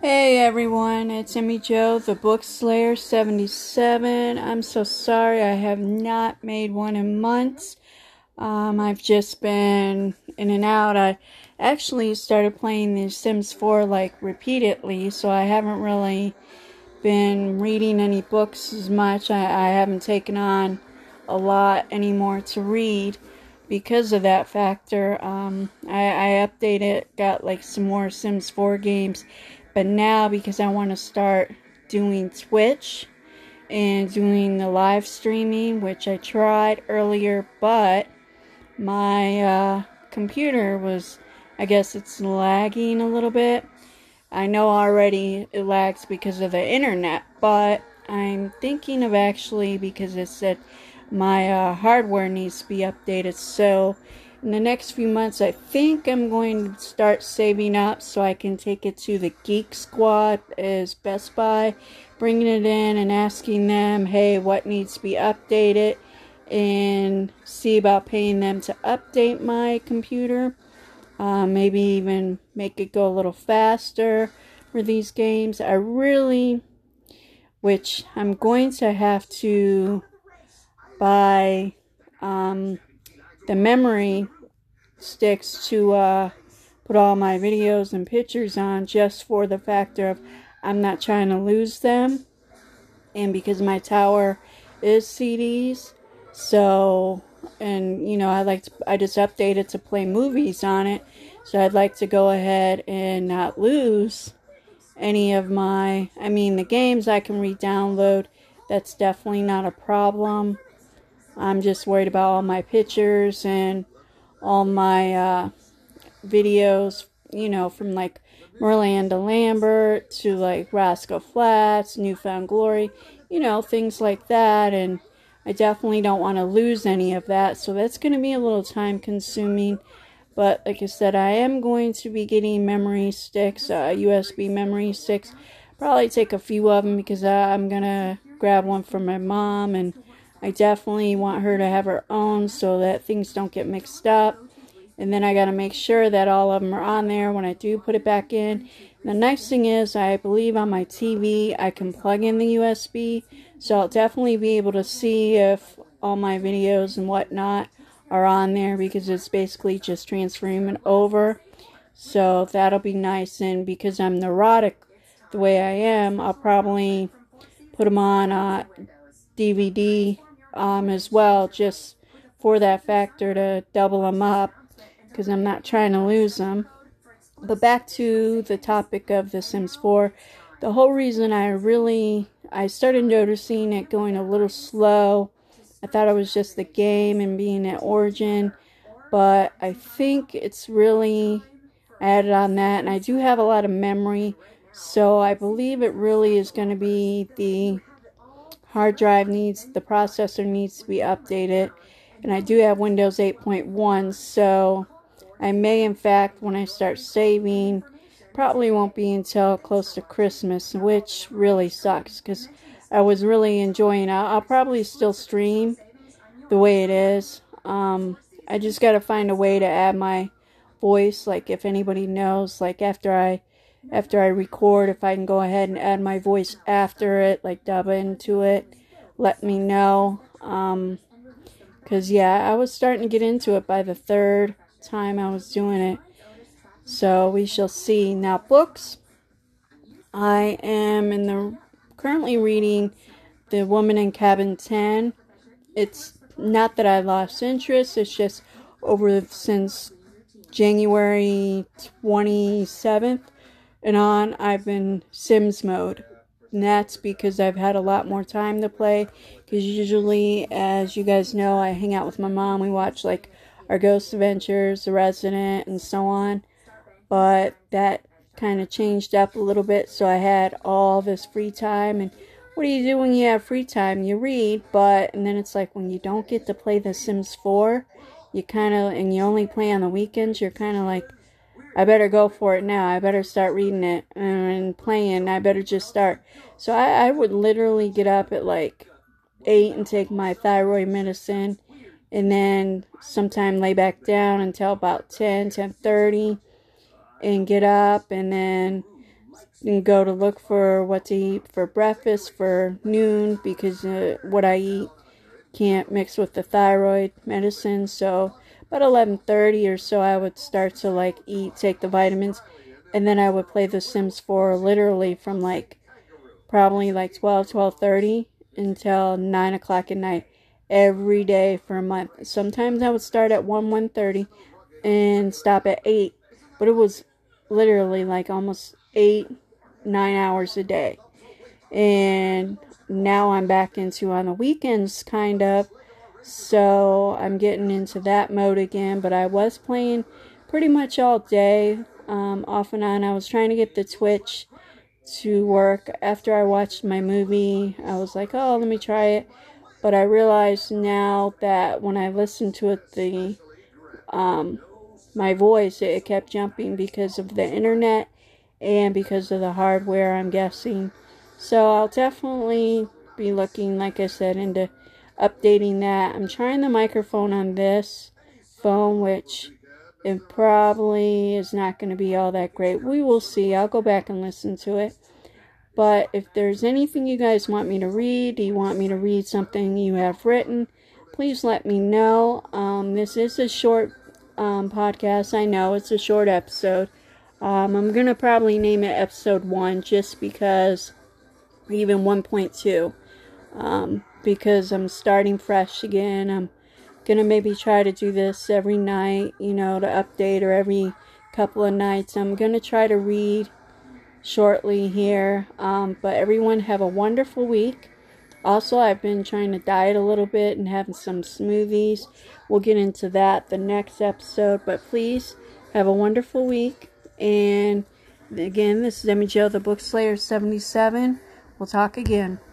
Hey everyone, it's Emmy Joe, the Book Slayer 77. I'm so sorry I have not made one in months. I've just been in and out. I actually started playing The Sims 4 repeatedly, so I haven't really been reading any books as much. I haven't taken on a lot anymore to read because of that factor. I updated, got some more Sims 4 games, but now because I want to start doing Twitch and doing the live streaming, which I tried earlier, but my computer was, I guess it's lagging a little bit. I know already it lags because of the internet, but I'm thinking of actually, because it said my hardware needs to be updated, so in the next few months I think I'm going to start saving up so I can take it to the Geek Squad as Best Buy, bringing it in and asking them, hey, what needs to be updated, and see about paying them to update my computer. Maybe even make it go a little faster for these games. Which I'm going to have to buy the memory sticks to put all my videos and pictures on, just for the factor of I'm not trying to lose them, and because my tower is CDs, so, and I just updated to play movies on it, so I'd like to go ahead and not lose any of the games I can re-download. That's definitely not a problem. I'm just worried about all my pictures and all my videos, from Miranda Lambert to Rascal Flatts, Newfound Glory, things like that. And I definitely don't want to lose any of that, so that's going to be a little time consuming. But like I said, I am going to be getting memory sticks, USB memory sticks. Probably take a few of them because I'm going to grab one for my mom, and I definitely want her to have her own so that things don't get mixed up. And then I got to make sure that all of them are on there when I do put it back in. And the next thing is, I believe on my TV I can plug in the USB, so I'll definitely be able to see if all my videos and whatnot are on there, because it's basically just transferring them over. So that'll be nice, and because I'm neurotic the way I am, I'll probably put them on DVD as well, just for that factor, to double them up, because I'm not trying to lose them. But back to the topic of The Sims 4, the whole reason I started noticing it going a little slow. I thought it was just the game and being at Origin, but I think it's really added on that, and I do have a lot of memory, so I believe it really is going to be the hard drive the processor needs to be updated, and I do have Windows 8.1, so I may, in fact, when I start saving, probably won't be until close to Christmas, which really sucks, because I was really enjoying it. I'll probably still stream the way it is. I just got to find a way to add my voice, if anybody knows, after I record, if I can go ahead and add my voice after it, dub into it, let me know. Because, yeah, I was starting to get into it by the third time I was doing it. So we shall see. Now, books. I am currently reading The Woman in Cabin 10. It's not that I lost interest, it's just since January 27th and on, I've been Sims mode. And that's because I've had a lot more time to play. Because usually, as you guys know, I hang out with my mom. We watch our Ghost Adventures, The Resident, and so on. But that kind of changed up a little bit, so I had all this free time. And what do you do when you have free time? You read, and then it's when you don't get to play The Sims 4, and you only play on the weekends, you're kind of I better go for it now. I better start reading it and playing. I better just start. So I would literally get up at 8 and take my thyroid medicine, and then sometime lay back down until about 10:30, and get up and then and go to look for what to eat for breakfast, for noon, because what I eat can't mix with the thyroid medicine. So about 11:30 or so, I would start to like eat, take the vitamins, and then I would play The Sims 4 literally from like probably like 12:30 until 9 o'clock at night every day for a month. Sometimes I would start at 1:30 and stop at 8, but it was literally like almost 8-9 hours a day. And now I'm back into on the weekends kind of, so I'm getting into that mode again. But I was playing pretty much all day, off and on. I was trying to get the Twitch to work. After I watched my movie, I was like, oh, let me try it. But I realized now that when I listened to it, my voice, it kept jumping because of the internet and because of the hardware, I'm guessing. So I'll definitely be looking, like I said, into updating that. I'm trying the microphone on this phone, which it probably is not going to be all that great. We will see. I'll go back and listen to it. But if there's anything you guys want me to read, do you want me to read something you have written, please let me know. This is a short podcast. I know it's a short episode. I'm going to probably name it episode 1 just because, or even 1.2, because I'm starting fresh again. I'm going to maybe try to do this every night, to update, or every couple of nights. I'm going to try to read shortly here, but everyone have a wonderful week. Also, I've been trying to diet a little bit and having some smoothies. We'll get into that the next episode, but please have a wonderful week. And again, this is Emmy Jo, the Book Slayer 77. We'll talk again.